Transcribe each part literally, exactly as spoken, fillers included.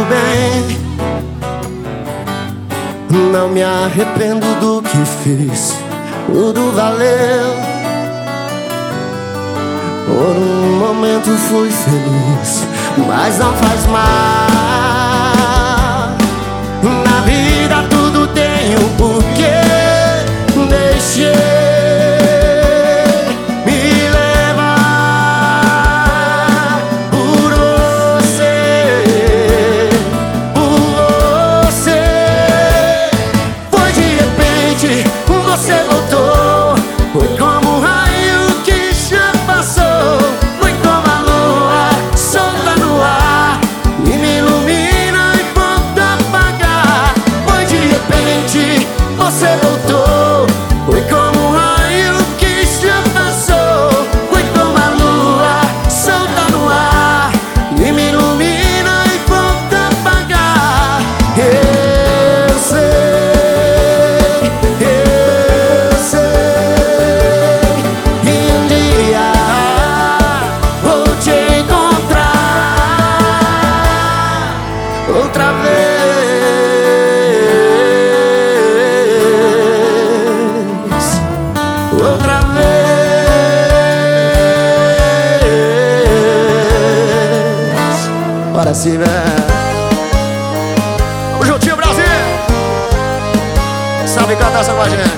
tudo bem. Não me arrependo do que fiz, tudo valeu. Por um momento fui feliz, mas não faz mal. Na vida tudo tem um porquê. Deixei me levar por você, por você. Foi de repente, você voltou. Foi como um raio que já passou. Foi como a lua solta no ar e me ilumina e volta a apagar. Foi de repente, você voltou. Foi como um raio que já passou. Foi como a lua solta no ar e me ilumina e volta a apagar. Eu sei, eu sei, e um dia vou te encontrar outra vez, outra vez. Bora sim, velho. Vamos juntinho, Brasil. Salve, cantar essa com a gente.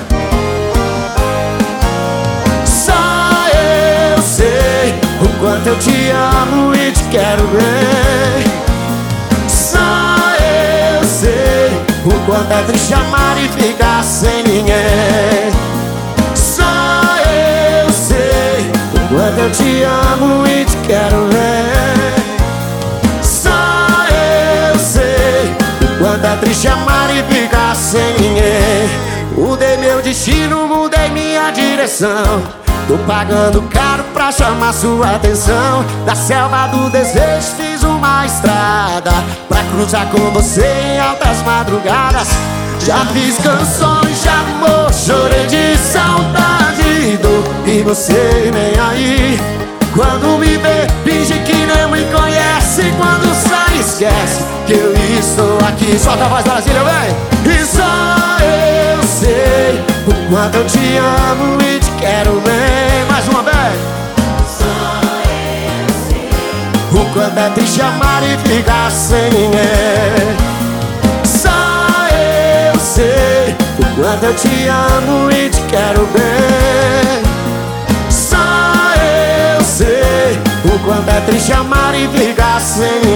Só eu sei o quanto eu te amo e te quero bem. Só eu sei o quanto é triste amar e ficar sem ninguém. Só eu sei o quanto eu te amo e te quero bem. Só eu sei o quanto é triste amar e ficar sem ninguém. Mudei meu destino, mudei minha direção. Tô pagando caro pra chamar sua atenção. Da selva do desejo fiz uma estrada pra cruzar com você em altas madrugadas. Já fiz canções de amor, chorei de saudade e dor, e você nem aí. Quando me vê, finge que não me conhece. Quando sai, esquece que eu estou aqui. Solta a voz, Brasília, vem! E só eu sei o quanto eu te amo e te quero bem. Mais uma vez! Só eu sei o quanto é triste amar e ficar sem ninguém. Só eu sei o quanto eu te amo e te quero bem. Só eu sei o quanto é triste amar e ficar sem